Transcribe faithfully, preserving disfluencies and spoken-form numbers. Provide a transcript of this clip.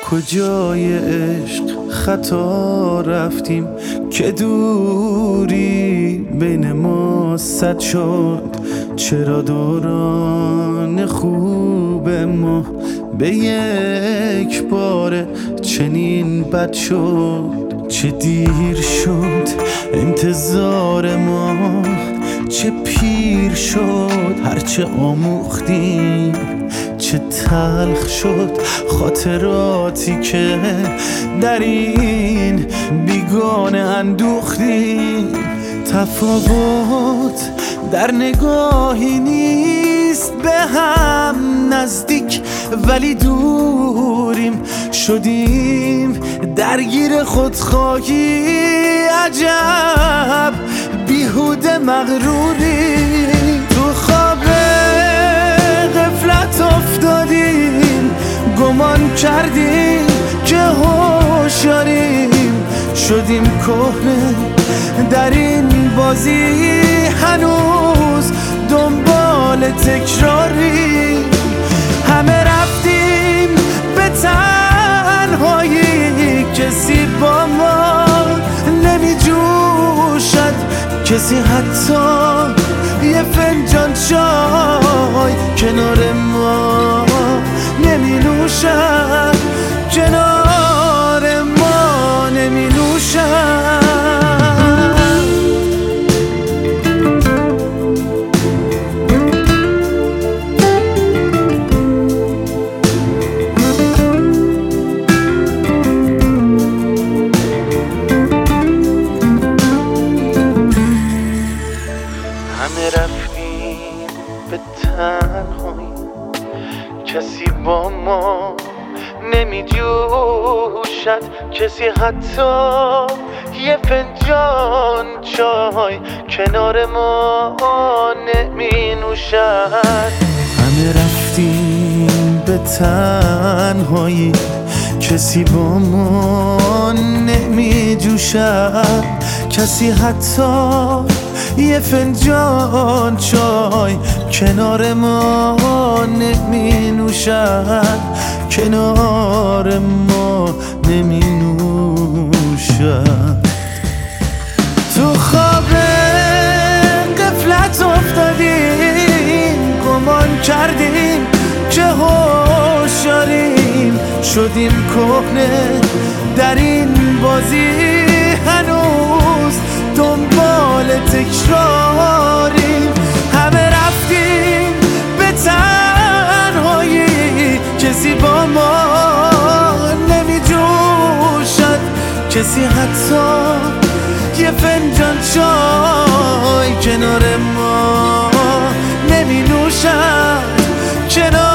کجای عشق خطا رفتیم که دوری بین ما صد شد؟ چرا دوران خوب ما به یک بار چنین بد شد؟ چه دیر شد انتظار ما، چه پیر شد هرچه آموختیم، چه تلخ شد خاطراتی که در این بیگانه اندوختیم. تفاوت در نگاهی نیست، به هم نزدیک ولی دوریم، شدیم درگیر خودخواهی، عجب بیهوده مغروریم. تو خواب غفلت افتادیم، گمان کردیم که هوشیاریم، شدیم کهنه در این بازی، هنوز دنبال تکراریم. همه رفتیم به تنهایی، کسی با ما نمی جوشد، کسی حتی یه فنجان چای کنار ما نمی نوشد، کنار ما نمی نوشد. همه رفتیم به تنهایی، کسی با ما نمی جوشد، کسی حتی یه فنجان چای کنار ما نمی نوشد. همه رفتیم به تنهایی، کسی با ما نمی جوشد، کسی حتی یه فنجان چای کنار ما نمی نوشد، کنار ما نمی نوشد. تو خواب غفلت افتادیم، گمان کردیم که هوشیاریم، شدیم کهنه در این بازی، هنوز دنبال تکراریم. همه رفتیم به تنهایی، کسی با ما نمی جوشد، کسی حتی یه فنجان چای کنار ما نمی نوشد، کنار